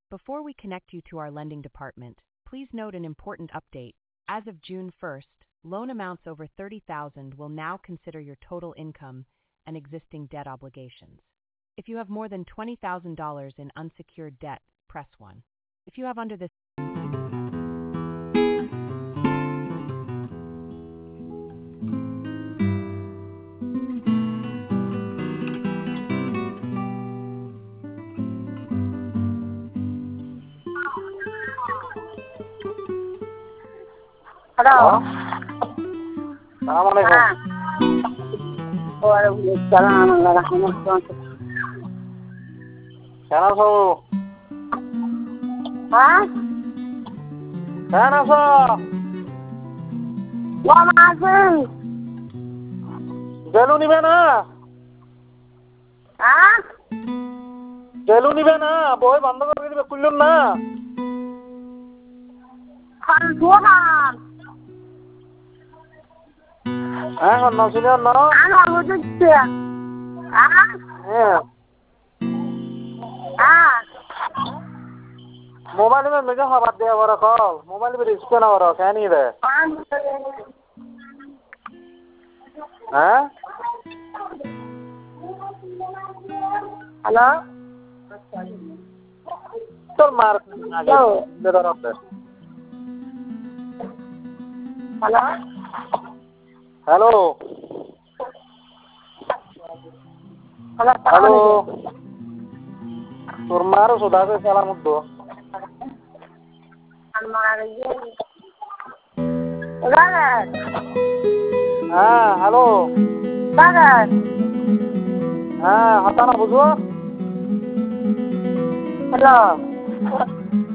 Before we connect you to our lending department, please note an important update. As of June 1st, loan amounts over $30,000 will now consider your total income and existing debt obligations. If you have more than $20,000 in unsecured debt, press 1. If you have under this Halo. Assalamualaikum. Waalaikumsalam warahmatullahi wabarakatuh. Sana so. Hah? Sana so. Wa masih. Jelu nibe na. Hah? Jelu nibe na. Boi বন্ধ করে দিবে খুললুন না। Kan tuhan. হ্যাঁ না শুনে না। Ano butuh ya? Hah? হ্যাঁ। Ah. Mobile মে মেজা খাবার দেয়া বড় কল। মোবাইল মে রিস্ক না বড় কেন ইদে? হ্যাঁ? Halo. তোর মার আগে দে ধরতে। Halo. হ্যালো। Halo. হ্যালো। তোর মার সুদাকে সালাম দো। Bagas. হ্যাঁ হ্যালো। Bagas. হ্যাঁ হাতা না বুঝো? Halo.